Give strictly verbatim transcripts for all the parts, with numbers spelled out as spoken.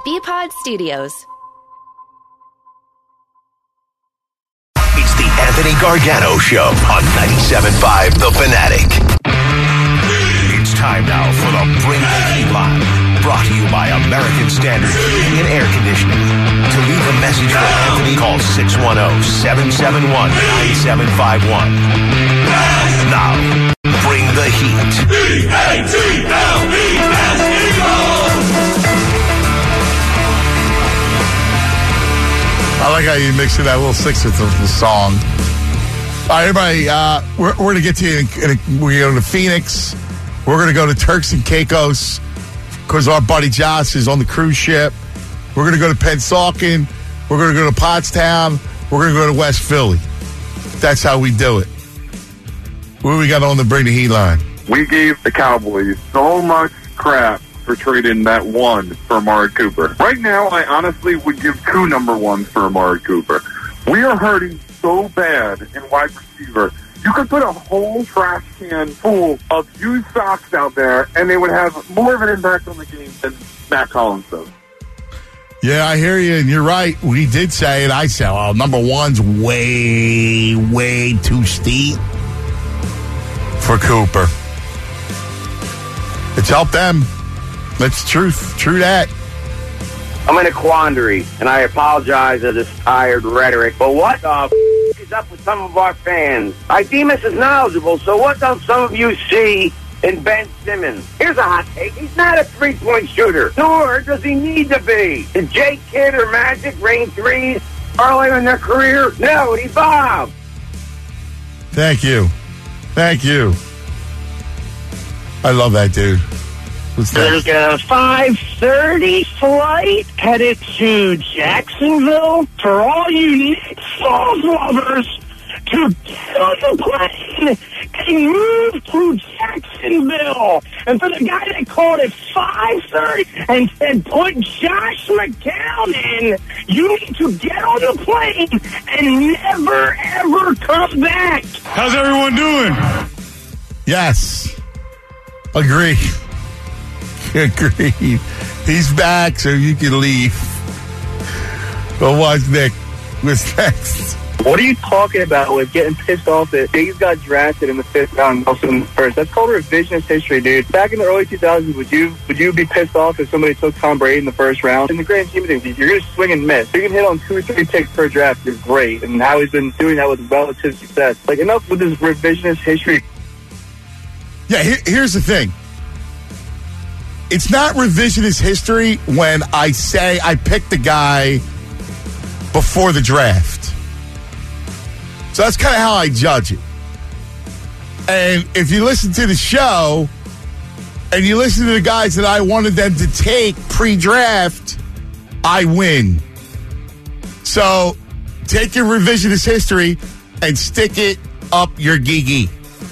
B-Pod Studios. It's the Anthony Gargano Show on ninety-seven point five The Fanatic. It's time now for the Bring the Heat line, brought to you by American Standard Heating and Air Conditioning. To leave a message for Anthony, call six one zero, seven seven one, nine seven five one. Now, bring the heat. B A T L E S Eagles! I like how you mix in that little six with the, the song. All right, everybody, uh, we're, we're going to get to you. In, in, we're going to Phoenix. We're going to go to Turks and Caicos because our buddy Josh is on the cruise ship. We're going to go to Pennsauken. We're going to go to Pottstown. We're going to go to West Philly. That's how we do it. What do we got on the Bring the Heat line? We gave the Cowboys so much crap for trading that one for Amari Cooper. Right now, I honestly would give two number ones for Amari Cooper. We are hurting so bad in wide receiver. You could put a whole trash can full of used socks out there, and they would have more of an impact on the game than Matt Collins does. Yeah, I hear you, and you're right. We did say it. I said, oh, number one's way, way too steep for Cooper. It's helped them. That's truth. True that. I'm in a quandary, and I apologize for this tired rhetoric, but what the f*** is up with some of our fans? I deem us as knowledgeable, so what don't some of you see in Ben Simmons? Here's a hot take. He's not a three-point shooter, nor does he need to be. Did Jake Kidd or Magic rain threes earlier in their career? No, he bombed. Thank you. Thank you. I love that dude. What's that? There's a five thirty flight headed to Jacksonville for all you Nick Foles lovers to get on the plane and move to Jacksonville. And for the guy that called it five thirty and said put Josh McCown in, you need to get on the plane and never, ever come back. How's everyone doing? Yes. Agree. Agreed. He's back, so you can leave. But watch Nick. What's next? What are you talking about with getting pissed off that Diggs got drafted in the fifth round, also in the first? That's called revisionist history, dude. Back in the early two thousands, would you would you be pissed off if somebody took Tom Brady in the first round? In the grand scheme of things, if you're going to swing and miss, you can hit on two or three picks per draft. You're great. And how he's been doing that with relative success. Like, enough with this revisionist history. Yeah, here, here's the thing. It's not revisionist history when I say I picked the guy before the draft. So that's kind of how I judge it. And if you listen to the show and you listen to the guys that I wanted them to take pre-draft, I win. So take your revisionist history and stick it up your gee-gee.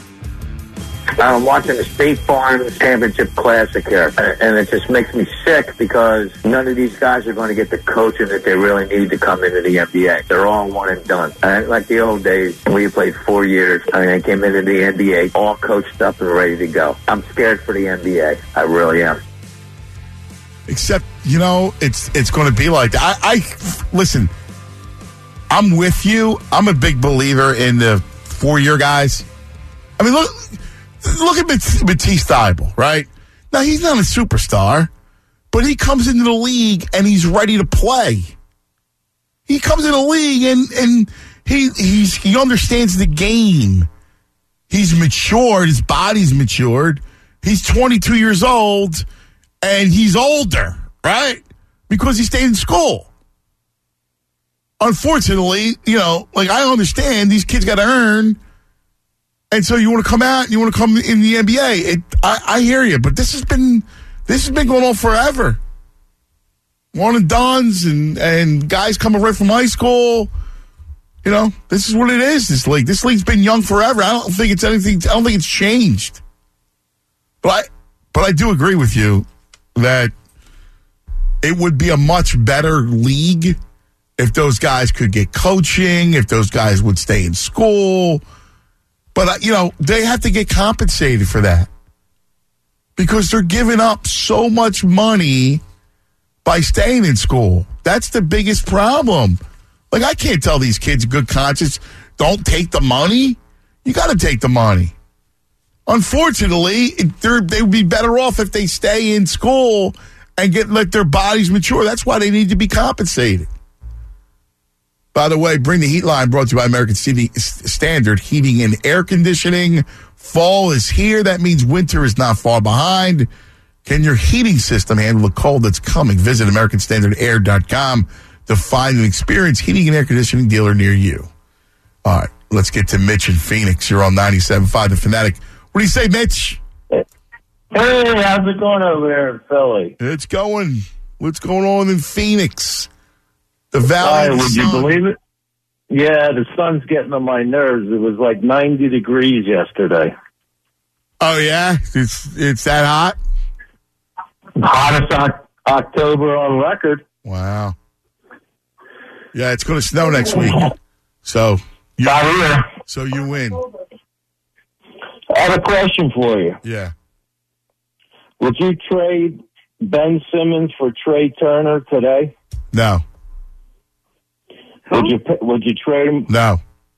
I'm watching the State Farm Championship Classic here, and it just makes me sick because none of these guys are going to get the coaching that they really need to come into the N B A. They're all one and done. And like the old days, we played four years, and they came into the N B A all coached up and ready to go. I'm scared for the N B A. I really am. Except, you know, it's it's going to be like that. I, I listen, I'm with you. I'm a big believer in the four-year guys. I mean, look... Look at Matisse Thybulle, right? Now, he's not a superstar, but he comes into the league and he's ready to play. He comes in the league and, and he he's he understands the game. He's matured. His body's matured. He's twenty-two years old, and he's older, right? Because he stayed in school. Unfortunately, you know, like I understand these kids got to earn. And so you want to come out and you want to come in the N B A. It, I, I hear you, but this has been this has been going on forever. One and dones and, and guys coming right from high school. You know, this is what it is, this league. This league's been young forever. I don't think it's anything I don't think it's changed. But I but I do agree with you that it would be a much better league if those guys could get coaching, if those guys would stay in school. But, you know, they have to get compensated for that because they're giving up so much money by staying in school. That's the biggest problem. Like, I can't tell these kids in good conscience, don't take the money. You got to take the money. Unfortunately, they would be better off if they stay in school and get let their bodies mature. That's why they need to be compensated. By the way, Bring the Heat line brought to you by American Standard Heating and Air Conditioning. Fall is here. That means winter is not far behind. Can your heating system handle the cold that's coming? Visit American Standard Air dot com to find an experienced heating and air conditioning dealer near you. All right, let's get to Mitch in Phoenix. You're on ninety-seven point five The Fanatic. What do you say, Mitch? Hey, how's it going over there in Philly? It's going. What's going on in Phoenix? The Valley Hi, of the would Sun. you believe it? Yeah, the sun's getting on my nerves. It was like ninety degrees yesterday. Oh, yeah? It's it's that hot? Hottest o- October on record. Wow. Yeah, it's going to snow next week. So you, Not here. so you win. I have a question for you. Yeah. Would you trade Ben Simmons for Trey Turner today? No. Would you Would you trade him? No.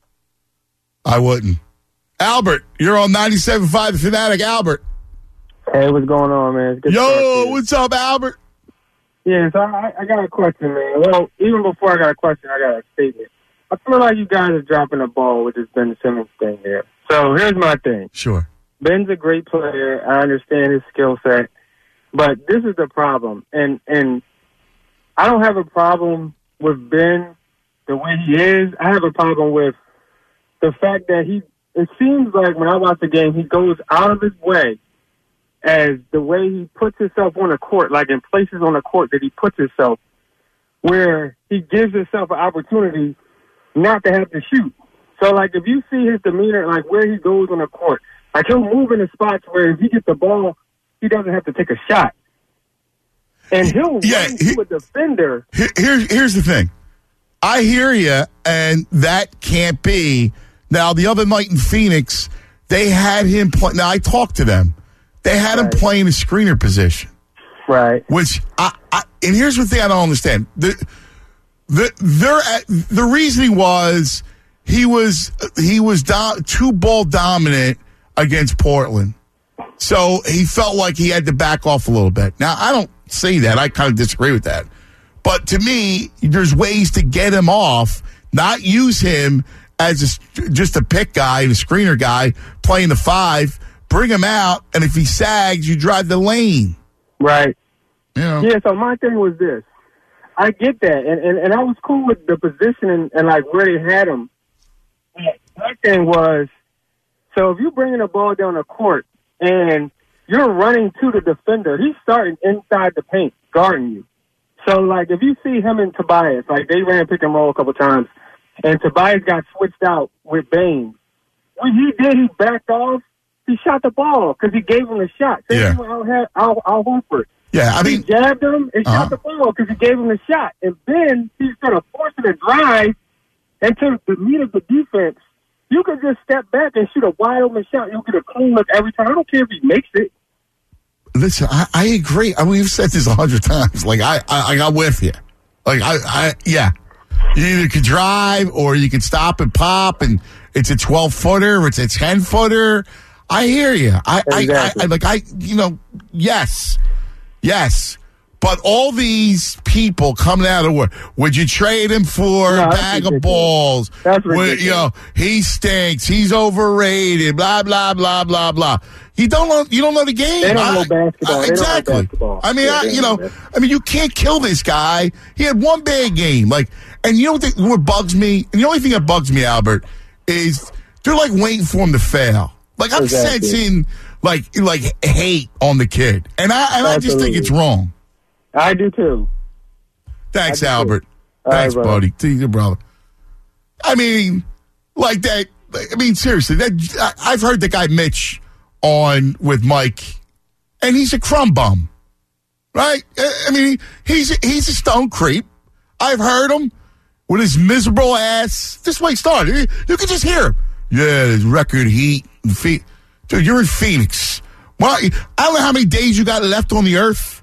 I wouldn't. Albert, you're on ninety-seven point five The Fanatic. Albert. Hey, what's going on, man? It's good to talk to Yo, you. what's up, Albert? Yeah, so I, I got a question, man. Well, even before I got a question, I got a statement. I feel like you guys are dropping the ball with this Ben Simmons thing here. So here's my thing. Sure. Ben's a great player. I understand his skill set. But this is the problem. And and I don't have a problem with Ben the way he is. I have a problem with the fact that he, it seems like when I watch the game, he goes out of his way as the way he puts himself on the court, like in places on the court that he puts himself, where he gives himself an opportunity not to have to shoot. So, like, if you see his demeanor, like where he goes on the court, like he'll move in the spots where if he gets the ball, he doesn't have to take a shot. And he'll Yeah, run he- to a defender. Here, here's, here's the thing. I hear you, and that can't be. Now, the other night in Phoenix, they had him play. Now, I talked to them. They had him Right. playing a screener position. Right. Which I, I and here's the thing I don't understand. The the their the reasoning was he was he was do, two ball dominant against Portland. So he felt like he had to back off a little bit. Now I don't say that. I kind of disagree with that. But to me, there's ways to get him off, not use him as a, just a pick guy and a screener guy playing the five. Bring him out, and if he sags, you drive the lane. Right. You know? Yeah, so my thing was this. I get that, and, and, and I was cool with the position and, and like where they had him. My thing was, so if you're bringing the ball down the court and you're running to the defender, he's starting inside the paint, guarding you. So, like, if you see him and Tobias, like, they ran pick and roll a couple times, and Tobias got switched out with Baines. When he did, he backed off. He shot the ball because he gave him a shot. Same Yeah. thing with Al, Al, Al Horford. Yeah, I He mean, jabbed him and Uh-huh. shot the ball because he gave him a shot. And then he's going to force him to drive into the meat of the defense. You can just step back and shoot a wide open shot. You'll get a clean look every time. I don't care if he makes it. listen, I, I agree. I mean, we've said this a hundred times. Like, I, I, I got with you. Like, I, I, yeah. You either could drive or you could stop and pop, and it's a twelve footer or it's a ten footer. I hear you. I, Exactly. I, I, like, I, you know, yes, yes. But all these people coming out of work, would you trade him for No, a that's bag of ridiculous. balls? That's Would- ridiculous. you know, he stinks. He's overrated. Blah blah blah blah blah. You don't know. You don't know the game. They don't know I- basketball. I- They don't know exactly. basketball. I mean, Yeah, I, they you don't know, know I mean, you can't kill this guy. He had one bad game. Like, and you know what, the, what bugs me? And the only thing that bugs me, Albert, is they're like waiting for him to fail. Like, I'm Exactly. sensing like like hate on the kid, and I and I just think Absolutely. it's wrong. I do too. Thanks, I do too. Albert. All right, Thanks, brother. buddy. To you, brother. I mean, like that. I mean, seriously, that I, I've heard the guy Mitch on with Mike, and he's a crumb bum, right? I I mean, he's he's a stone creep. I've heard him with his miserable ass. This way he started. You, you can just hear him. Yeah, his record heat and feet. Dude, you're in Phoenix. Well, I don't know how many days you got left on the earth,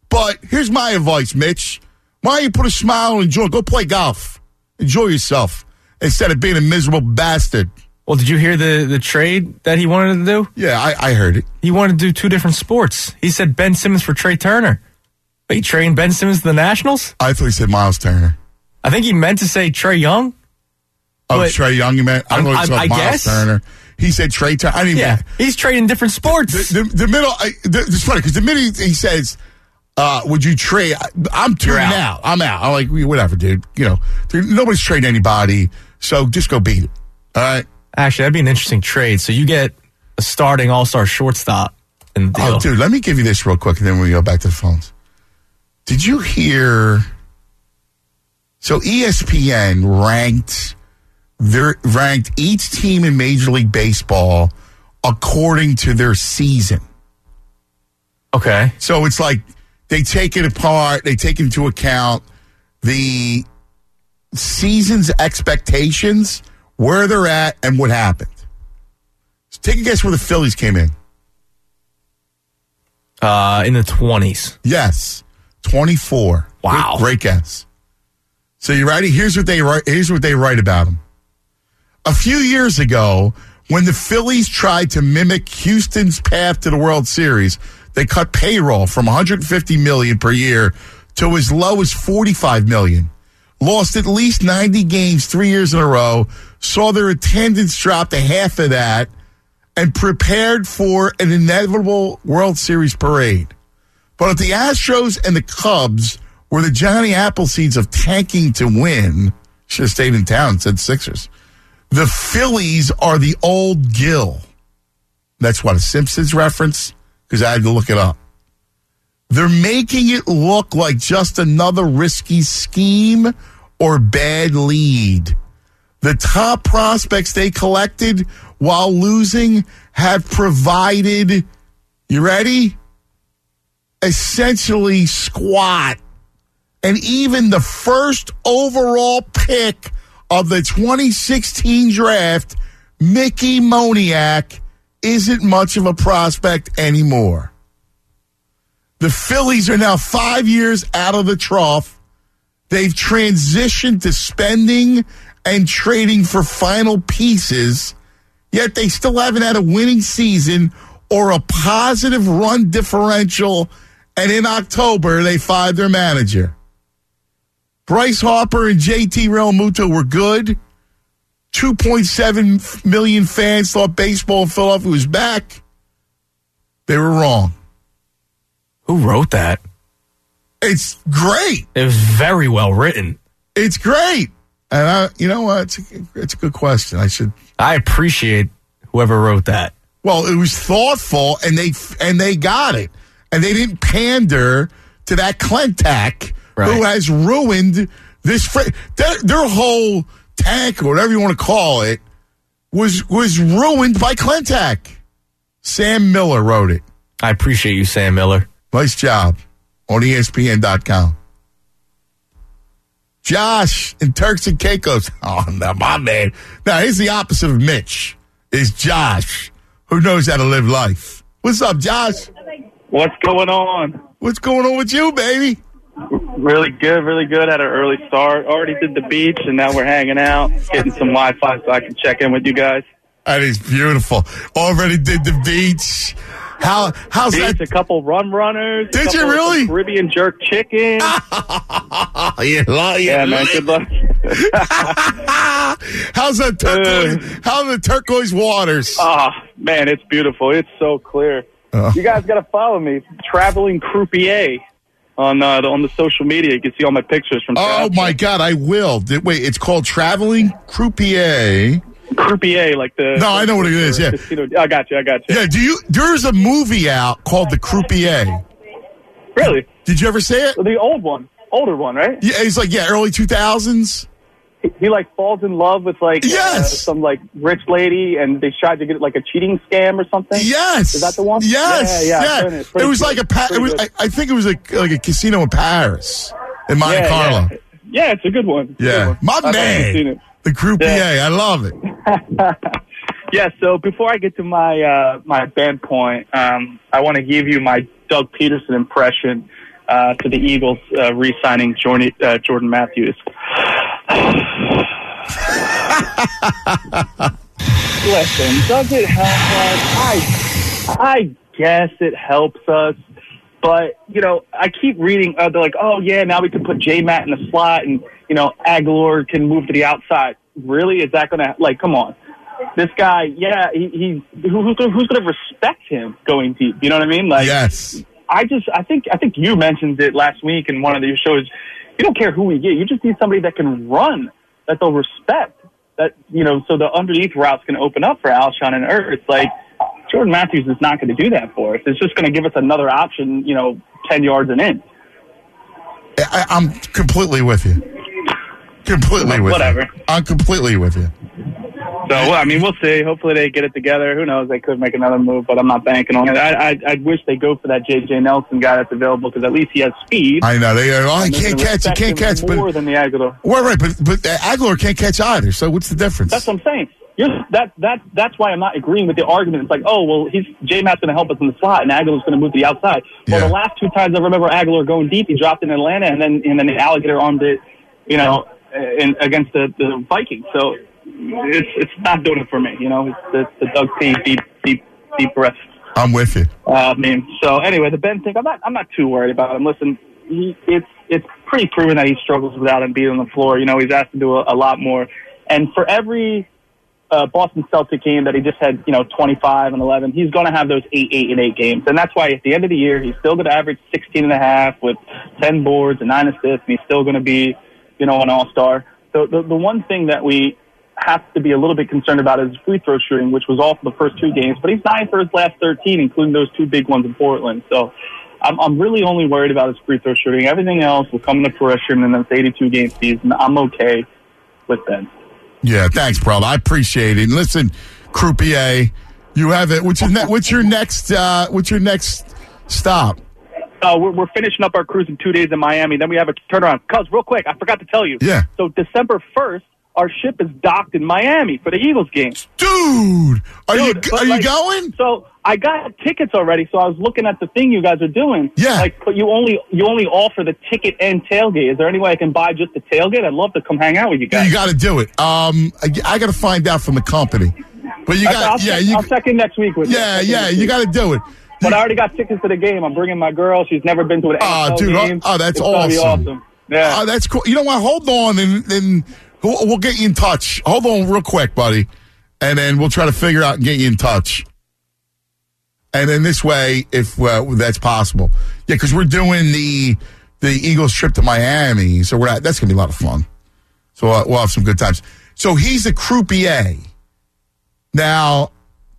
But here's my advice, Mitch. Why don't you put a smile and enjoy? Go play golf. Enjoy yourself instead of being a miserable bastard. Well, did you hear the, the trade that he wanted to do? Yeah, I, I heard it. He wanted to do two different sports. He said Ben Simmons for Trey Turner. Are you trading Ben Simmons to the Nationals? I thought he said Miles Turner. I think he meant to say Trey Young. Oh, Trey Young, you meant? I, I, I, I Miles guess. Turner. He said Trey Turner. I didn't yeah, even, he's trading different sports. The, the, the middle, I, the, it's funny because the minute he says, uh, would you trade? I'm tuning out. out. I'm out. I'm like, whatever, dude. You know, there, nobody's trading anybody, so just go beat it. All right? Actually, that'd be an interesting trade. So you get a starting all-star shortstop in the deal. Oh, dude, let me give you this real quick, and then we go back to the phones. Did you hear? So E S P N ranked their ranked each team in Major League Baseball according to their season. Okay. So it's like they take it apart, they take into account the season's expectations, where they're at, and what happened. So take a guess where the Phillies came in. Uh, in the twenties. Yes. twenty-four. Wow. Great, great guess. So you ready? Here's what they write. Here's what they write about him. A few years ago, when the Phillies tried to mimic Houston's path to the World Series, they cut payroll from one hundred fifty million dollars per year to as low as forty-five million dollars. Lost at least ninety games three years in a row, saw their attendance drop to half of that, and prepared for an inevitable World Series parade. But if the Astros and the Cubs were the Johnny Appleseeds of tanking to win, should have stayed in town, said Sixers. The Phillies are the old Gill. That's what, a Simpsons reference? Because I had to look it up. They're making it look like just another risky scheme or bad lead. The top prospects they collected while losing have provided, you ready? Essentially squat. And even the first overall pick of the twenty sixteen draft, Mickey Moniak, isn't much of a prospect anymore. The Phillies are now five years out of the trough. They've transitioned to spending and trading for final pieces, yet they still haven't had a winning season or a positive run differential, and in October, they fired their manager. Bryce Harper and J T Realmuto were good. two point seven million fans thought baseball in Philadelphia was back. They were wrong. Who wrote that? It's great. It was very well written. It's great. And I, you know what? It's a, it's a good question. I should. I appreciate whoever wrote that. Well, it was thoughtful, and they and they got it, and they didn't pander to that Clentak right. who has ruined this. Fr- their, their whole tank, or whatever you want to call it, was was ruined by Clentak. Sam Miller wrote it. I appreciate you, Sam Miller. Nice job on E S P N dot com. Josh in Turks and Caicos. Oh, no, my man. Now, here's the opposite of Mitch. Is Josh, who knows how to live life. What's up, Josh? What's going on? What's going on with you, baby? Really good, really good. Had an early start. Already did the beach, and now we're hanging out, getting some Wi-Fi so I can check in with you guys. That is beautiful. Already did the beach. How how's beach, that? A couple rum runners. Did you really? Caribbean jerk chicken. you lie, you yeah, man. Good luck. How's that turquoise? Uh, how are the turquoise waters? Oh man, it's beautiful. It's so clear. Uh, you guys got to follow me, Traveling Croupier, on uh, on the social media. You can see all my pictures from. Oh travel. my God, I will. Did, wait, it's called Traveling Croupier. Croupier, like the... No, I know what it is, yeah. Casino. I got you, I got you. Yeah, do you... There's a movie out called The Croupier. Really? Did you ever see it? Well, the old one. Older one, right? Yeah, it's like, yeah, early two thousands. He, he like, falls in love with, like, yes. uh, some, like, rich lady, and they tried to get, like, a cheating scam or something? Yes. Is that the one? Yes. Yeah, yeah. yeah. It, it was good. like a... Pa- it was, I, I think it was a, like a casino in Paris, in Monte yeah, Carlo. Yeah. yeah, it's a good one. It's yeah. Good one. My I've man. The Croupier. Yeah. I love it. Yeah, so before I get to my uh, my band point, um, I want to give you my Doug Peterson impression. uh, to the Eagles uh, re-signing Jordan, uh, Jordan Matthews. Listen, does it help us? I, I guess it helps us. But, you know, I keep reading, uh, they're like, oh, yeah, now we can put J-Matt in the slot and, you know, Aguilar can move to the outside. Really? Is that going to, like, come on. This guy, yeah, he, he who, who's going to respect him going deep? You know what I mean? Like, yes. I just, I think, I think you mentioned it last week in one of your shows. You don't care who we get. You just need somebody that can run, that they'll respect. That, you know, so the underneath routes can open up for Alshon and Ertz. Like, Jordan Matthews is not going to do that for us. It's just going to give us another option, you know, ten yards and in. I, I'm completely with you. Completely with Whatever. you. Whatever. I'm completely with you. So, well, I mean, we'll see. Hopefully they get it together. Who knows? They could make another move, but I'm not banking on it. I, I, I wish they go for that J J Nelson guy that's available because at least he has speed. I know. They are, oh, he can't catch. He can't catch. More but, than the Aguilar. Well, right, but, but uh, Aguilar can't catch either. So what's the difference? That's what I'm saying. You're, that, that, that's why I'm not agreeing with the argument. It's like, oh, well, he's J-Matt's going to help us in the slot, and Aguilar's going to move to the outside. Well, Yeah. the last two times I remember Aguilar going deep, he dropped in Atlanta, and then and then the Alligator armed it, you know, in, against the, the Vikings. So it's it's not doing it for me. You know, it's the, the Doug P. deep, deep, deep breath. I'm with you. Uh, I mean, so anyway, the Ben thing, I'm not I'm not too worried about him. Listen, he, it's it's pretty proven that he struggles without him being on the floor. You know, he's asked to do a, a lot more. And for every uh, Boston Celtic game that he just had, you know, twenty-five and eleven, he's going to have those eight, eight, and eight games. And that's why at the end of the year, he's still going to average sixteen and a half with ten boards and nine assists, and he's still going to be, you know, an all-star. So the, the one thing that we have to be a little bit concerned about is free throw shooting, which was off the first two games, but he's nine for his last thirteen, including those two big ones in Portland. So I'm, I'm really only worried about his free throw shooting. Everything else will come into fruition in this eighty-two game season. I'm okay with Ben. Yeah, thanks, brother. I appreciate it. And listen, Croupier, you have it. What's your, ne- what's your next? Uh, what's your next stop? Uh, we're, we're finishing up our cruise in two days in Miami. Then we have a turnaround. Cuz, real quick, I forgot to tell you. Yeah. So December first, our ship is docked in Miami for the Eagles game. Dude, are Dude, you but are you like, going? So I got tickets already. So I was looking at the thing you guys are doing. Yeah. Like, but you only you only offer the ticket and tailgate. Is there any way I can buy just the tailgate? I'd love to come hang out with you guys. You got to do it. Um, I, I got to find out from the company. But you I'll- got, I'll yeah, check, you, I'll check in next week with yeah, you. yeah, you got to do it. But I already got tickets to the game. I'm bringing my girl. She's never been to an Oh, N F L dude, oh, game. oh, that's It's gonna be awesome. awesome. Yeah. Oh, that's cool. You know what? Hold on, and then we'll, we'll get you in touch. Hold on, real quick, buddy, and then we'll try to figure out and get you in touch. And then this way, if uh, that's possible, yeah, because we're doing the the Eagles trip to Miami, so we're at, that's gonna be a lot of fun. So uh, we'll have some good times. So he's a croupier. Now,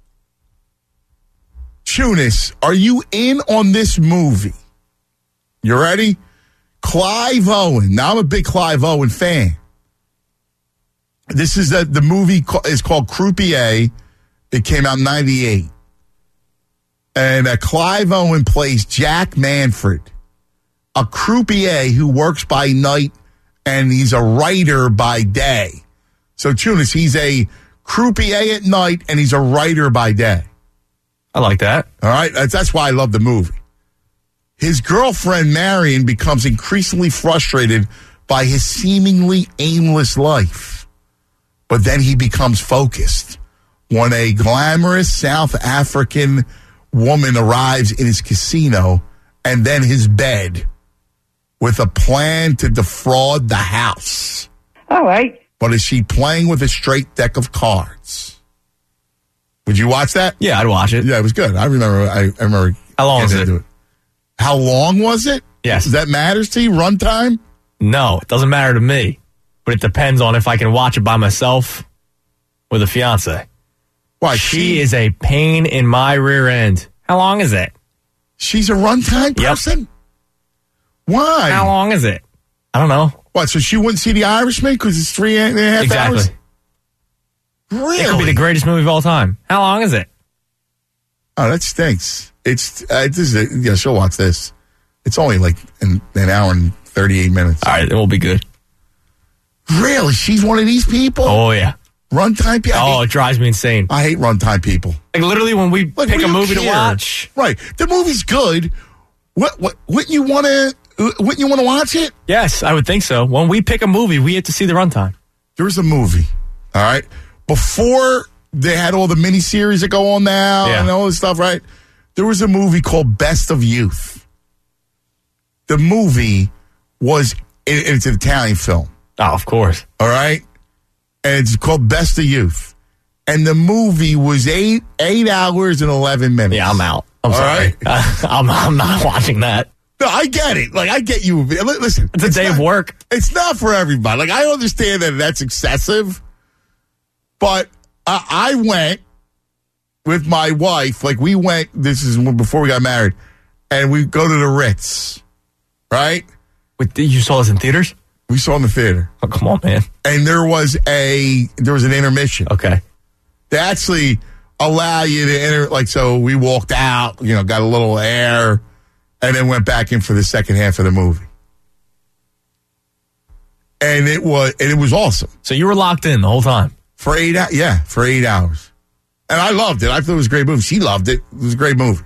Tunis, are you in on this movie? You ready? Clive Owen. Now, I'm a big Clive Owen fan. This is the, the movie co- is called Croupier. It came out in ninety-eight. And uh, Clive Owen plays Jack Manfred, a croupier who works by night, and he's a writer by day. So, Tunis, he's a croupier at night, and he's a writer by day. I like that. All right? That's, that's why I love the movie. His girlfriend, Marion, becomes increasingly frustrated by his seemingly aimless life. But then he becomes focused when a glamorous South African woman arrives in his casino and then his bed with a plan to defraud the house. All right. But is she playing with a straight deck of cards? Would you watch that? Yeah, I'd watch it. Yeah, it was good. I remember. I, I remember. How long is getting it? into How long was it? Yes. Does that matters to you? Runtime? No, it doesn't matter to me. But it depends on if I can watch it by myself with a fiance. Why? She, she is a pain in my rear end. How long is it? She's a runtime person? Yep. Why? How long is it? I don't know. What, so she wouldn't see The Irishman because it's three and a half exactly. hours? Really? It could be the greatest movie of all time. How long is it? Oh, that stinks. It's, uh, this is a, yeah, she'll watch this. It's only like an, an hour and thirty-eight minutes. All right, it will be good. Really? She's one of these people? Oh, yeah. Runtime people? Oh, it drives me insane. I hate runtime people. Like, literally, when we Like, pick we a don't movie care. to watch. Right. The movie's good. what, what, wouldn't you want to? Wouldn't you want to watch it? Yes, I would think so. When we pick a movie, we have to see the runtime. There was a movie, all right, before they had all the miniseries that go on now Yeah. and all this stuff, right? There was a movie called Best of Youth. The movie was, it, it's an Italian film. Oh, of course. All right? And it's called Best of Youth. And the movie was eight eight hours and eleven minutes. Yeah, I'm out. I'm All sorry. right? I'm, I'm not watching that. No, I get it. Like, I get you. Listen. It's a day not, of work. It's not for everybody. Like, I understand that that's excessive. But uh, I went with my wife. Like, we went, this is before we got married, and we go to the Ritz, right? Wait, you saw this in theaters? We saw it in the theater. Oh, come on, man. And there was a, there was an intermission. Okay. They actually allow you to enter, like, so we walked out, you know, got a little air, and then went back in for the second half of the movie. And it was, and it was awesome. So you were locked in the whole time? For eight hours, yeah, for eight hours. And I loved it. I thought it was a great movie. She loved it. It was a great movie.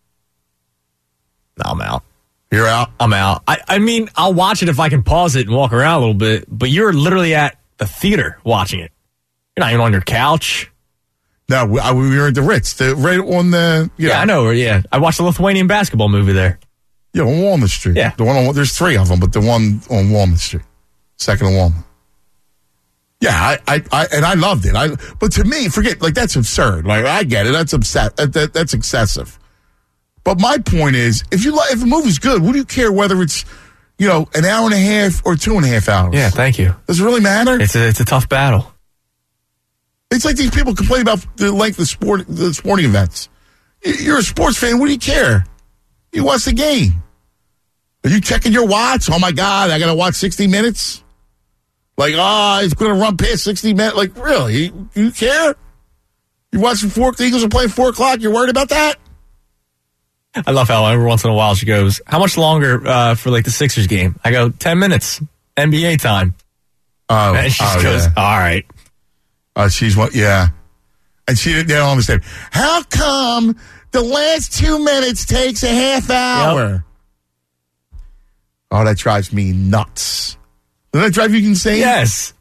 No, I'm out. You're out? I'm out. I, I mean, I'll watch it if I can pause it and walk around a little bit, but you're literally at the theater watching it. You're not even on your couch. No, we, I, we were at the Ritz, the, right on the... You yeah, know, I know. Yeah, I watched the Lithuanian basketball movie there. Yeah, on Walnut Street. Yeah. The one on, there's three of them, but the one on Walnut Street. Second on Walnut. Yeah, I, I, I, and I loved it. I, but to me, forget, like, that's absurd. Like, I get it. That's upset. That, that, that's excessive. But my point is, if you like, if a movie's good, what do you care whether it's, you know, an hour and a half or two and a half hours? Yeah, thank you. Does it really matter? It's a, it's a tough battle. It's like these people complain about the length of sport, the sporting events. You're a sports fan. What do you care? You watch the game. Are you checking your watch? Oh, my God, I got to watch sixty minutes? Like, oh, he's going to run past sixty minutes. Like, really? You, you care? You watching four, the Eagles are playing four o'clock. You're worried about that? I love how every once in a while she goes, how much longer uh, for, like, the Sixers game? I go, ten minutes, N B A time. Oh, and she oh, goes, yeah. all right. Uh, she's what? Yeah. And she didn't understand. How come the last two minutes takes a half hour? Yep. Oh, that drives me nuts. Does that drive you insane? Yes.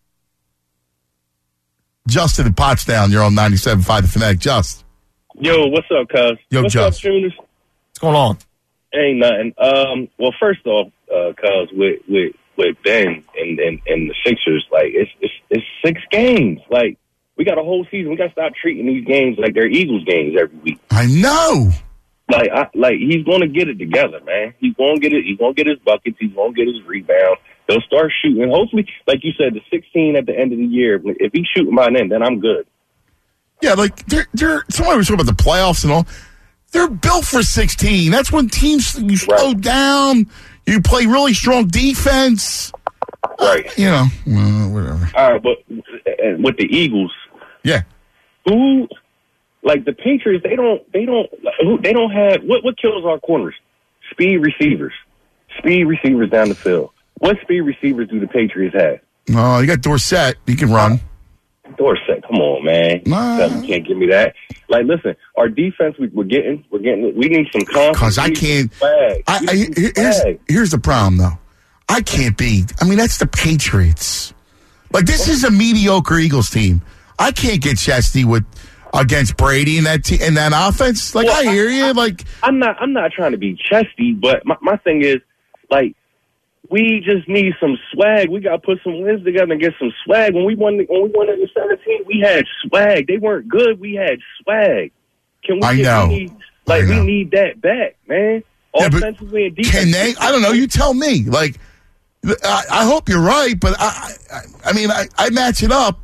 Justin in Potsdam, you're on ninety-seven point five The Fanatic. Just. Yo, what's up, cuz? Yo, what's Just. up, Juners? What's going on? Ain't nothing. Um, well, first off, uh, cuz with with with Ben and, and and the Sixers, like it's it's it's six games. Like we got a whole season. We got to stop treating these games like they're Eagles games every week. I know. Like I, like he's going to get it together, man. He's going to get it. He's going to get his buckets. He's going to get his rebound. He'll start shooting. Hopefully, like you said, the sixteen at the end of the year. If he's shooting by then, then I'm good. Yeah, like they're they're. Somebody was talking about the playoffs and all. They're built for sixteen. That's when teams you slow Right. down. You play really strong defense. Right. You know, well, whatever. All right, but uh, with the Eagles, Yeah. who, like the Patriots, they don't, they don't, who, they don't have what? What kills our corners? Speed receivers, speed receivers down the field. What speed receivers do the Patriots have? No, you got Dorsett. He can run. Dorsett, come on, man. Nah. You can't give me that. Like, listen, our defense, we, we're getting, we're getting, we need some confidence. Because I We need can't. some swag. I, We I, need some here's, swag. here's the problem, though. I can't be. I mean, that's the Patriots. Like, this is a mediocre Eagles team. I can't get chesty with against Brady and that te- and that offense. Like, Well, I hear you. I- Like, I'm not, I'm not trying to be chesty, but my, my thing is, like, we just need some swag. We got to put some wins together and get some swag. When we won, the, when we won in the seventeen, we had swag. They weren't good. We had swag. Can we? I get, know. We need, like I know. we need that back, man. Yeah, but Offensively and defensively. can they? I don't know. You tell me. Like, I, I hope you're right, but I, I, I mean, I, I match it up.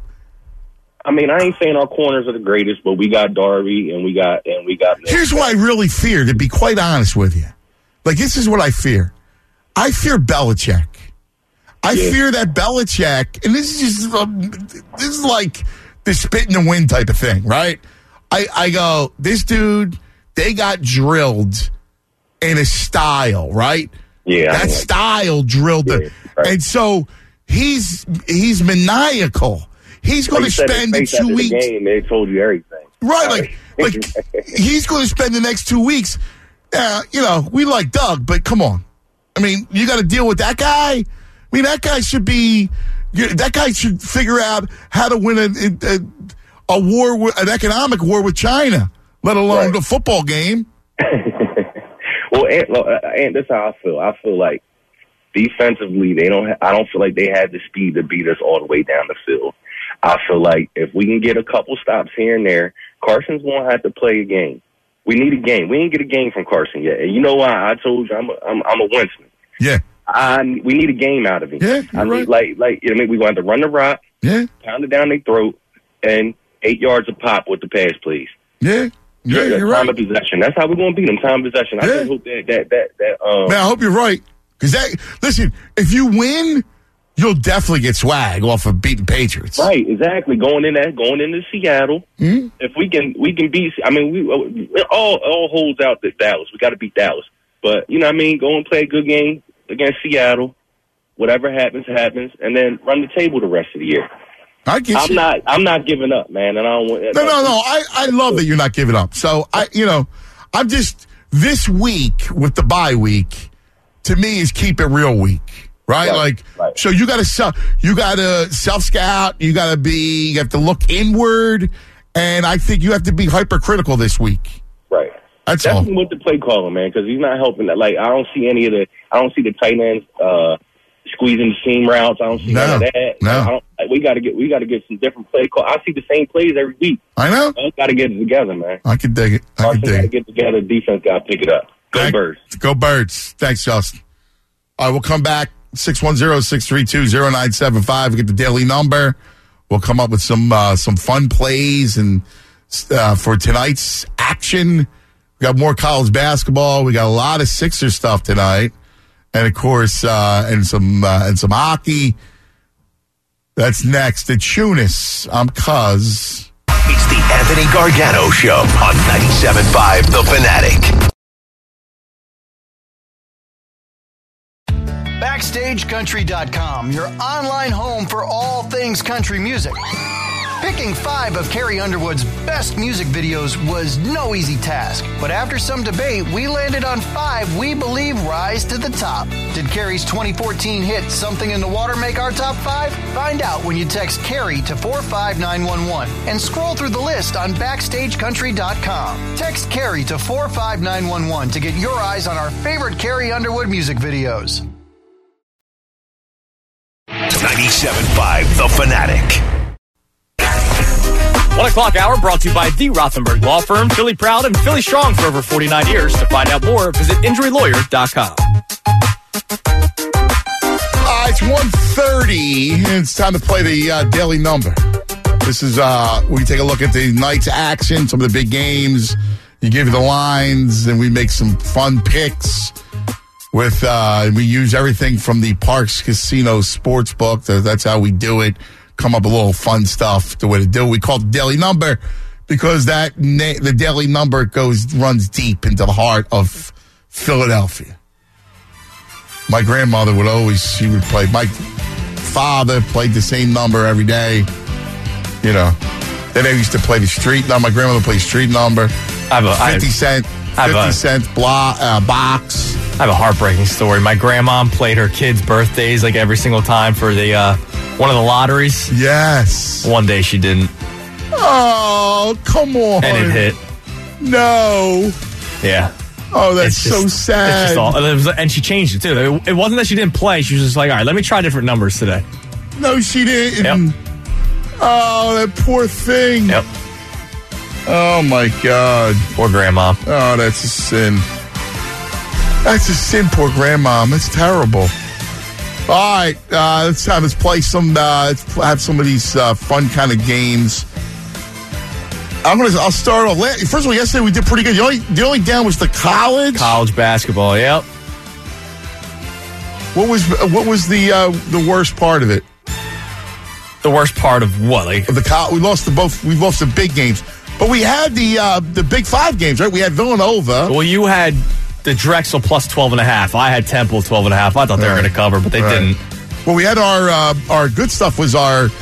I mean, I ain't saying our corners are the greatest, but we got Darby and we got and we got. Here's what I really fear, to be quite honest with you. Like, this is what I fear. I fear Belichick. I Yeah. fear that Belichick, and this is just, um, this is like the spit in the wind type of thing, right? I, I go, this dude, they got drilled in a style, right? Yeah, I That know. style drilled Yeah, it. right. And so he's he's maniacal. He's going Like to you said, spend his the face after two the weeks. game, they told you everything. Right, like, like he's going to spend the next two weeks. Yeah, you know, we like Doug, but come on. I mean, you got to deal with that guy. I mean, that guy should be, that guy should figure out how to win a, a, a war, with, an economic war with China, let alone right. the football game. Well, and, and that's how I feel. I feel like defensively, they don't. Ha- I don't feel like they had the speed to beat us all the way down the field. I feel like if we can get a couple stops here and there, Carson's going to have to play a game. We need a game. We didn't get a game from Carson yet. And you know why? I told you I'm a, I'm, I'm a Winston. Yeah. I, we need a game out of him. Yeah, I right. need, like, like, you know, I mean, we're going to have to run the rock, yeah, pound it down their throat, and eight yards of pop with the pass, please. Yeah. Yeah, yeah, you're time right. of possession. That's how we're going to beat them. Time of possession. I Yeah. just hope that, that, that, that, um. Man, I hope you're right. Because that, listen, if you win, you'll definitely get swag off of beating Patriots. Right, exactly. Going in that, going into Seattle. Mm-hmm. If we can, we can beat. I mean, we it all all holds out to Dallas. We got to beat Dallas. But you know what I mean. Go and play a good game against Seattle. Whatever happens, happens, and then run the table the rest of the year. I get I'm you. not. I'm not giving up, man. And I don't want. No, no, no. I, I love that you're not giving up. So I, you know, I'm just this week with the bye week. To me, is keep it real week, right? Right, like, right. so you got to self, you got to self scout. You got to be, you have to look inward, and I think you have to be hypercritical this week. Right. That's Definitely all. with the play caller, man, because he's not helping. That. Like I don't see any of the. I don't see the tight ends uh, squeezing the seam routes. I don't see No, none of that. no. I don't, like, we got to get. We got to get some different play call. I see the same plays every week. I know. I got to get it together, man. I can dig it. I Carson can got to dig it. get together. Defense got to pick it up. Go Thank- Birds. Go Birds. Thanks, Justin. All right, we'll come back. six one zero, six three two, zero nine seven five. We get the daily number. We'll come up with some uh, some fun plays and uh, for tonight's action. We got more college basketball. We got a lot of Sixer stuff tonight, and of course, uh, and some uh, and some hockey. That's next. At Tunis, I'm Cuz. It's the Anthony Gargano Show on ninety-seven point five The Fanatic. Backstage Country dot com, your online home for all things country music. Picking five of Carrie Underwood's best music videos was no easy task, but after some debate, we landed on five we believe rise to the top. Did Carrie's twenty fourteen hit Something in the Water make our top five? Find out when you text Carrie to four five nine one one and scroll through the list on Backstage Country dot com. Text Carrie to four five nine one one to get your eyes on our favorite Carrie Underwood music videos. ninety-seven point five The Fanatic. One o'clock hour brought to you by the Rothenberg Law Firm, Philly proud and Philly strong for over forty-nine years. To find out more, visit injury lawyer dot com. Uh, it's one thirty, and it's time to play the uh, daily number. This is, uh, we take a look at the night's action, some of the big games. You give you the lines, and we make some fun picks. With uh, we use everything from the Parks Casino Sportsbook. That's how we do it. Come up with a little fun stuff. The way to do it. We call it the daily number because that na- the daily number goes runs deep into the heart of Philadelphia. My grandmother would always she would play. My father played the same number every day. You know. Then they used to play the street number. My grandmother played street number. I have a fifty I, cent. I fifty a, cent block uh, box. I have a heartbreaking story. My grandma played her kids' birthdays like every single time for the uh, one of the lotteries. Yes. One day she didn't. Oh, come on. And it hit. No. Yeah. Oh, that's just, so sad. It's just all, and, it was, and she changed it, too. It, it wasn't that she didn't play. She was just like, all right, let me try different numbers today. No, she didn't. Yep. Oh, that poor thing. Yep. Oh, my God. Poor grandma. Oh, that's a sin. That's a sin, poor grandma. That's terrible. All right, uh, let's have us play some. Uh, let's have some of these uh, fun kind of games. I'm gonna. I'll start off. First of all, yesterday we did pretty good. The only, the only down was the college. College basketball. Yep. What was what was the uh, the worst part of it? The worst part of what? Like the co- we lost the both. We lost the big games, but we had the uh, the Big Five games, right? We had Villanova. Well, you had the Drexel plus twelve and a half. I had Temple twelve and a half. I thought they right. were going to cover, but they right. didn't. Well, we had our uh, our good stuff was our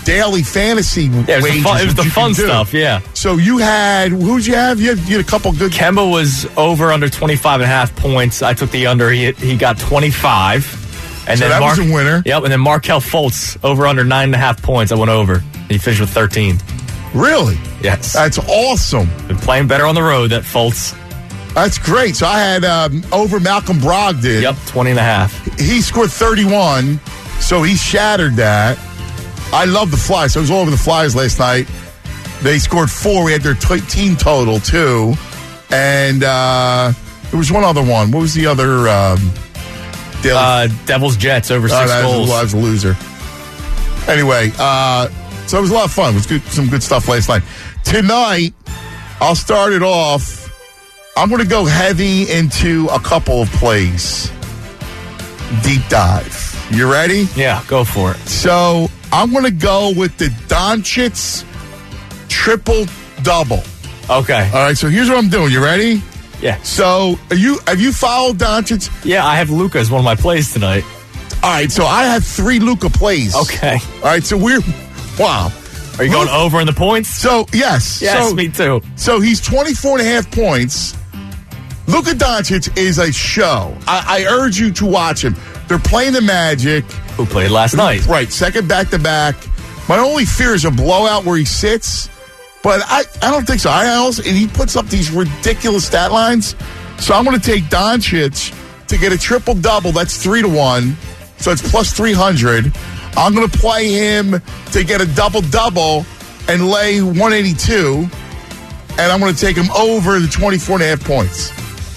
daily fantasy Yeah, it was the wages fun, it was that the you fun can do. stuff, yeah. So you had, who'd you have? You had, you had a couple good. Kemba was over under twenty-five and a half points. I took the under. He he got twenty-five. And So then that Mark, was a winner. Yep, and then Markelle Fultz over under nine and a half points. I went over. He finished with thirteen. Really? Yes. That's awesome. Been playing better on the road, that Fultz. That's great. So I had um, over Malcolm Brogdon. Yep, twenty and a half. He scored thirty-one, so he shattered that. I love the Flyers. So I was all over the Flyers last night. They scored four. We had their t- team total, too. And uh, there was one other one. What was the other? Um, daily? Uh, Devils Jets over six oh, that goals. Was a, I was a loser. Anyway, uh, so it was a lot of fun. It was good, some good stuff last night. Tonight, I'll start it off. I'm going to go heavy into a couple of plays. Deep dive. You ready? Yeah, go for it. So I'm going to go with the Doncic triple double. Okay. All right. So here's what I'm doing. You ready? Yeah. So are you have you followed Doncic? Yeah, I have Luka as one of my plays tonight. All right. So I have three Luka plays. Okay. All right. So we're wow. Are you going over in the points? So yes. Yes, so, me too. So he's twenty-four and a half points. Luka Doncic is a show. I, I urge you to watch him. They're playing the Magic. Who played last night. Right, second back-to-back. My only fear is a blowout where he sits, but I, I don't think so. I also, and he puts up these ridiculous stat lines, so I'm going to take Doncic to get a triple-double. That's three to one, so it's plus three hundred. I'm going to play him to get a double-double and lay one eighty-two, and I'm going to take him over the twenty-four and a half points.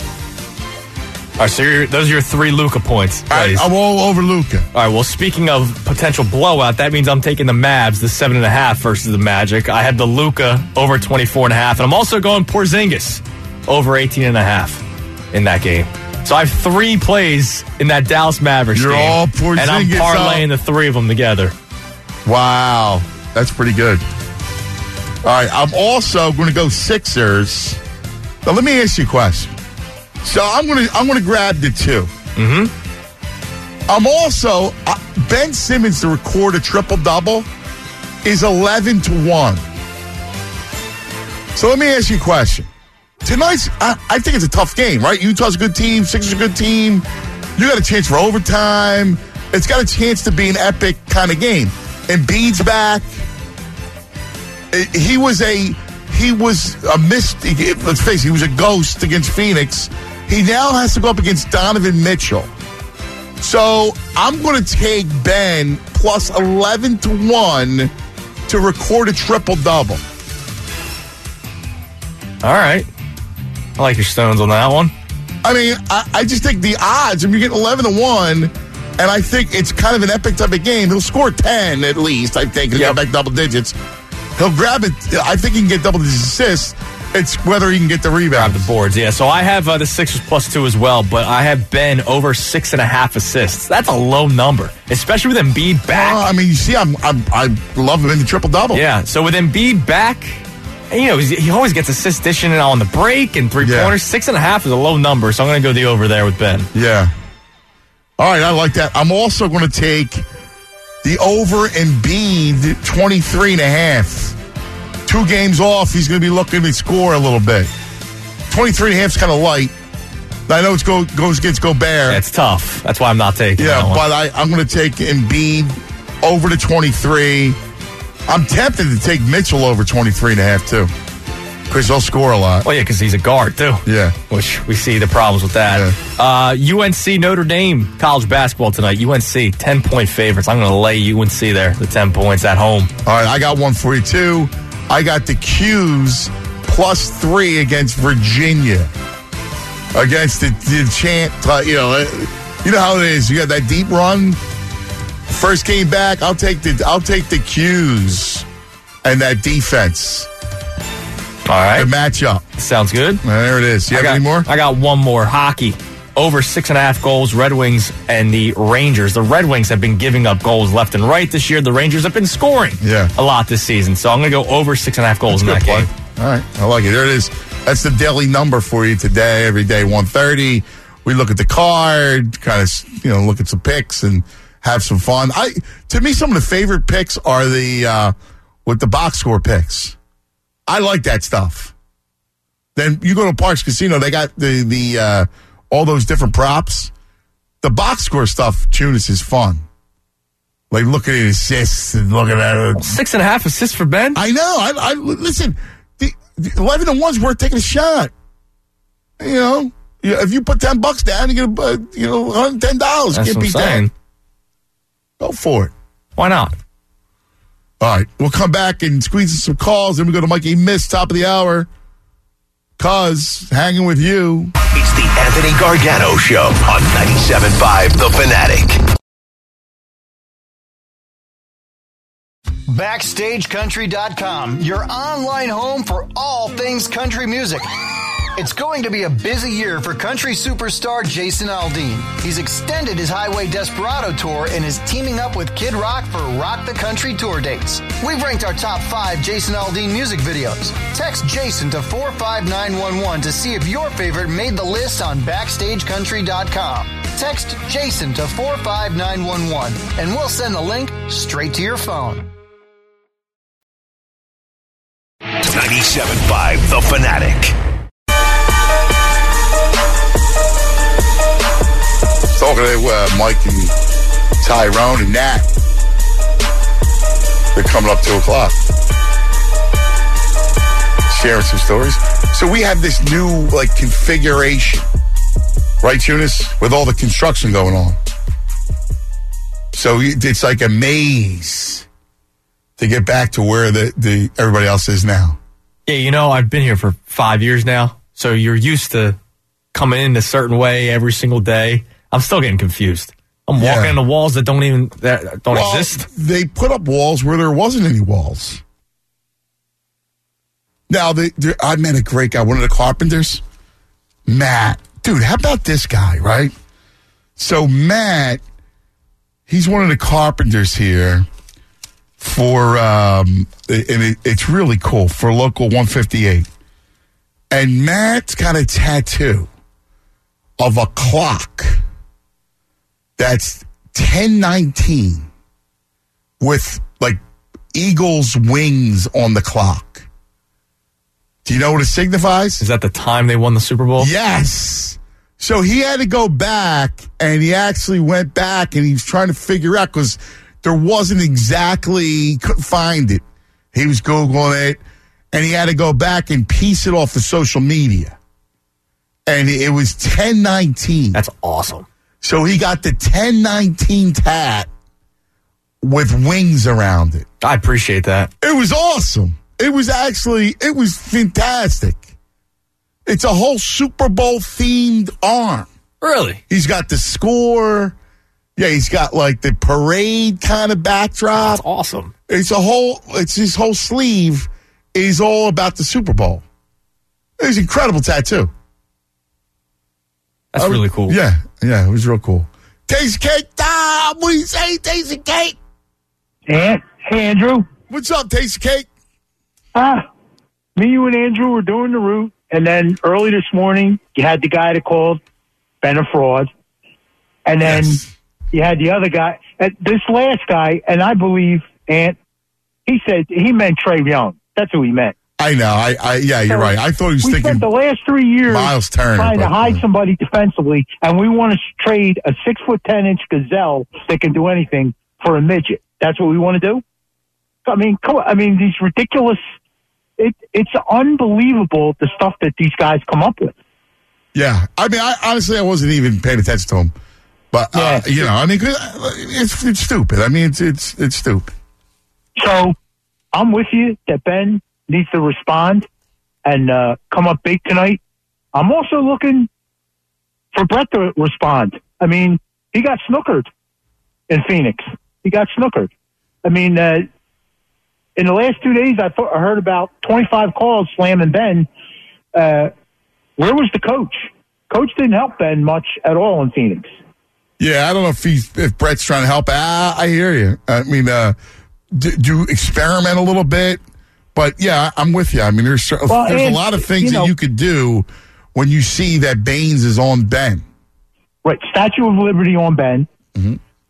All right, so you're, those are your three Luka points. I, I'm all over Luka. All right, well, speaking of potential blowout, that means I'm taking the Mavs, the seven and a half versus the Magic. I had the Luka over twenty-four and a half, and I'm also going Porzingis over eighteen and a half in that game. So I have three plays in that Dallas Mavericks You're game. all Porzingis and I'm parlaying the three of them together. Wow, that's pretty good. All right, I'm also going to go Sixers. Now, let me ask you a question. So I'm going to I'm going to grab the two. Mm-hmm. I'm also uh, Ben Simmons to record a triple double is eleven to one. So let me ask you a question. Tonight's I, I think it's a tough game, right? Utah's a good team, Sixers a good team. You got a chance for overtime. It's got a chance to be an epic kind of game. Embiid's back. He was a he was a missed. Let's face it, he was a ghost against Phoenix. He now has to go up against Donovan Mitchell. So I'm going to take Ben plus eleven to one to record a triple double. All right, I like your stones on that one. I mean, I, I just think the odds. I mean, you get eleven to one, and I think it's kind of an epic type of game. He'll score ten at least. I think he'll Yep. get back double digits. He'll grab it. I think he can get double digits assists. It's whether he can get the rebound. Grab the boards, yeah. So I have uh, the Sixers plus two as well, but I have Ben over six and a half assists. That's a low number, especially with Embiid back. Uh, I mean, you see, I'm, I'm I love him in the triple double. Yeah. So with Embiid back, and, you know, he's- he always gets assists dishing it on the break and three Yeah. pointers. Six and a half is a low number, so I'm going to go the over there with Ben. Yeah. All right, I like that. I'm also going to take the over Embiid twenty-three and a half. Two games off, he's going to be looking to score a little bit. twenty-three and a half is kind of light. I know it go, goes against Gobert. It's tough. That's why I'm not taking Yeah, that one. but I, I'm going to take Embiid over to twenty-three. I'm tempted to take Mitchell over twenty-three and a half, too. Because he'll score a lot. Well, yeah, because he's a guard, too. Yeah. Which we see the problems with that. Uh, U N C Notre Dame college basketball tonight. U N C, ten-point favorites. I'm going to lay U N C there, the ten points at home. All right, I got one for you, too. I got the Qs plus three against Virginia. Against the, the chant, uh, you know, uh, you know how it is. You got that deep run. First came back. I'll take the I'll take the Qs and that defense. All right. The matchup. Sounds good. There it is. You I have got, any more? I got one more. Hockey. Over six and a half goals, Red Wings and the Rangers. The Red Wings have been giving up goals left and right this year. The Rangers have been scoring Yeah. a lot this season. So I'm going to go over six and a half goals That's in a that good game. play. All right. I like it. There it is. That's the daily number for you today. Every day, one thirty. We look at the card, kind of, you know, look at some picks and have some fun. I to me, some of the favorite picks are the uh, with the box score picks. I like that stuff. Then you go to Parks Casino, they got the the uh, all those different props. The box score stuff, Tunis, is fun. Like looking at assists and looking at it. Six and a half assists for Ben. I know. I, I listen. The, the eleven to one's worth taking a shot. You know, if you put ten bucks down, you get uh, you know one hundred ten dollars. That's Can't what I'm beat saying. that. Go for it. Why not? All right, we'll come back and squeeze in some calls. Then we go to Mikey Miss, top of the hour. Cuz hanging with you. It's the Anthony Gargano Show on ninety-seven point five The Fanatic. Backstage Country dot com, your online home for all things country music. It's going to be a busy year for country superstar Jason Aldean. He's extended his Highway Desperado tour and is teaming up with Kid Rock for Rock the Country tour dates. We've ranked our top five Jason Aldean music videos. Text Jason to four five nine one one to see if your favorite made the list on Backstage Country dot com. Text Jason to four five nine one one and we'll send the link straight to your phone. ninety-seven point five The Fanatic. Talking to uh, Mike and Tyrone and Nat. They're coming up two o'clock. Sharing some stories. So we have this new, like, configuration. Right, Tunis? With all the construction going on. So it's like a maze to get back to where the, the everybody else is now. Yeah, you know, I've been here for five years now. So you're used to coming in a certain way every single day. I'm still getting confused. I'm walking Yeah. into walls that don't even that don't Well, exist. They put up walls where there wasn't any walls. Now, they, they, I met a great guy, one of the carpenters, Matt. Dude, how about this guy, right? So Matt, he's one of the carpenters here for, um, and it, it's really cool, for Local one fifty-eight. And Matt's got a tattoo of a clock that's ten nineteen with like eagle's wings on the clock. Do you know what it signifies? Is that the time they won the Super Bowl? Yes. So he had to go back, and he actually went back, and he was trying to figure out, because there wasn't exactly, couldn't find it. He was Googling it, and he had to go back and piece it off the social media. And it was ten nineteen. That's awesome. So he got the ten nineteen tat with wings around it. I appreciate that. It was awesome. It was actually, it was fantastic. It's a whole Super Bowl themed arm. Really? He's got the score. Yeah, he's got like the parade kind of backdrop. That's awesome. It's a whole, it's his whole sleeve is all about the Super Bowl. It's an incredible tattoo. That's I, really cool. Yeah, yeah, it was real cool. Taste cake time. What do you say, Tasty Cake? Hey, hey, Andrew. What's up, Tasty Cake? Ah, me, you, and Andrew were doing the route, and then early this morning, you had the guy that called Ben a fraud, and then Yes. you had the other guy. And this last guy, and I believe, Ant, he said he meant Trey Young. That's who he meant. I know. I, I yeah, you're So right. I thought he was we thinking spent the last three years Miles Turner, trying to but, hide uh, somebody defensively, and we want to trade a six foot ten inch gazelle that can do anything for a midget. That's what we want to do. I mean, come on. I mean, these ridiculous. It, it's unbelievable the stuff that these guys come up with. Yeah, I mean, I, honestly, I wasn't even paying attention to him, but uh, Yeah. you know, I mean, it's it's stupid. I mean, it's it's it's stupid. So I'm with you that Ben needs to respond and uh, come up big tonight. I'm also looking for Brett to respond. I mean, he got snookered in Phoenix. He got snookered. I mean, uh, in the last two days, I, thought, I heard about twenty-five calls slamming Ben. Uh, where was the coach? Coach didn't help Ben much at all in Phoenix. Yeah, I don't know if he's if Brett's trying to help. Ah, I hear you. I mean, uh, do, do experiment a little bit, but yeah, I'm with you. I mean, there's Well, there's and, a lot of things you know, that you could do when you see that Baines is on Ben. Right, Statue of Liberty on Ben. Mm-hmm.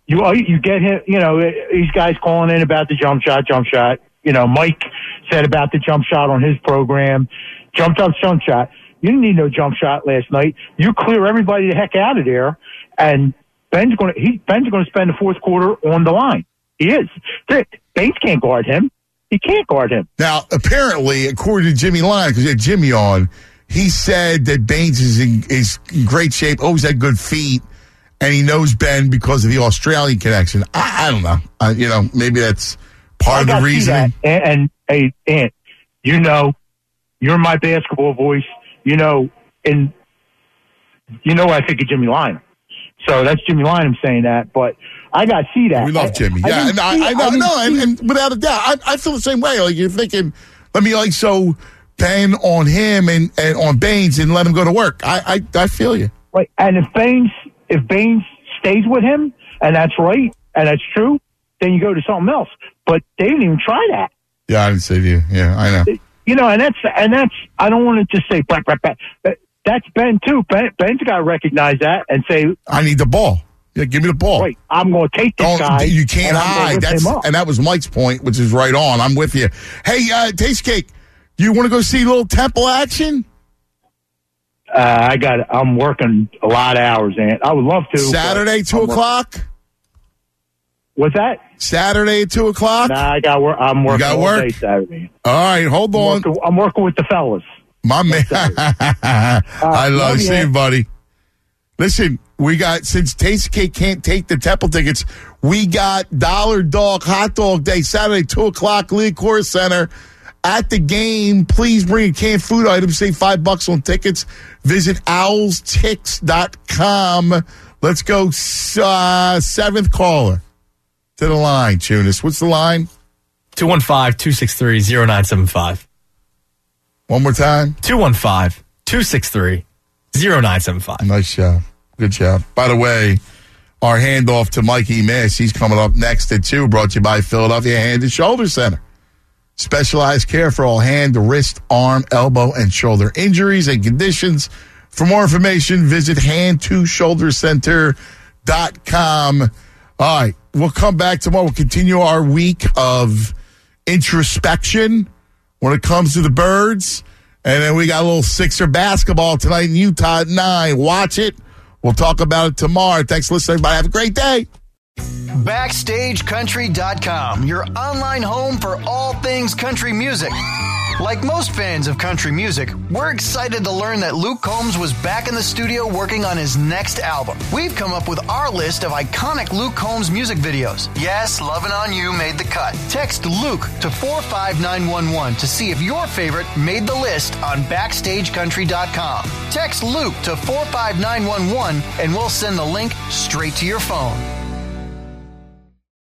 You you get him, you know, these guys calling in about the jump shot, jump shot. You know, Mike said about the jump shot on his program. Jump up, jump shot. You didn't need no jump shot last night. You clear everybody the heck out of there, and Ben's going to he Ben's going to spend the fourth quarter on the line. He is. Baines can't guard him. He can't guard him. Now, apparently, according to Jimmy Lyon, because you had Jimmy on, he said that Baines is in, is in great shape, always had good feet, and he knows Ben because of the Australian connection. I, I don't know. I, you know, maybe that's part of the reason. And, and, and, and, you know, you're my basketball voice. You know, and you know I think of Jimmy Lyon. So that's Jimmy Lyon saying that, but I got to see that. We love Jimmy. I, yeah, I, and I, I, I know, no, and, and without a doubt, I, I feel the same way. Like you're thinking, let me like so Ben on him and, and on Baines and let him go to work. I, I, I feel you. Right, and if Baines if Baines stays with him, and that's right, and that's true, then you go to something else. But they didn't even try that. Yeah, I didn't say to you. Yeah, I know. You know, and that's and that's. I don't want to just say blah, blah, blah. That's Ben too. Ben, Ben's got to recognize that and say, "I need the ball. Yeah, give me the ball. Right, I'm going to take this Don't, guy. You can't and hide. That's and that was Mike's point, which is right on. I'm with you. Hey, uh, Taste Cake, you want to go see a little Temple action? Uh, I got. I'm working a lot of hours, and I would love to. Saturday, two I'm o'clock. Working. What's that? Saturday at two o'clock. Nah, I got work. I'm working you got all work? day Saturday. All right, hold I'm on. Working, I'm working with the fellas. My man, I love, love seeing, buddy. Listen, we got, since Taste Cake can't take the Temple tickets, we got Dollar Dog Hot Dog Day, Saturday, two o'clock, Lee Core Center. At the game, please bring a canned food item, save five bucks on tickets. Visit owls tix dot com. Let's go, uh, seventh caller to the line, Tunis. What's the line? two one five, two six three, zero nine seven five. One more time. two one five, two six three, zero nine seven five. Nice job. Good job. By the way, our handoff to Mikey Miss, he's coming up next at two, brought to you by Philadelphia Hand and Shoulder Center. Specialized care for all hand, wrist, arm, elbow, and shoulder injuries and conditions. For more information, visit hand to shoulder center dot com. All right, we'll come back tomorrow. We'll continue our week of introspection when it comes to the Birds. And then we got a little Sixer basketball tonight in Utah at nine. Watch it. We'll talk about it tomorrow. Thanks for listening, everybody. Have a great day. Backstage Country dot com, your online home for all things country music. Like most fans of country music, we're excited to learn that Luke Combs was back in the studio working on his next album. We've come up with our list of iconic Luke Combs music videos. Yes, Lovin' On You made the cut. Text Luke to four five nine one one to see if your favorite made the list on Backstage Country dot com. Text Luke to four five nine one one and we'll send the link straight to your phone.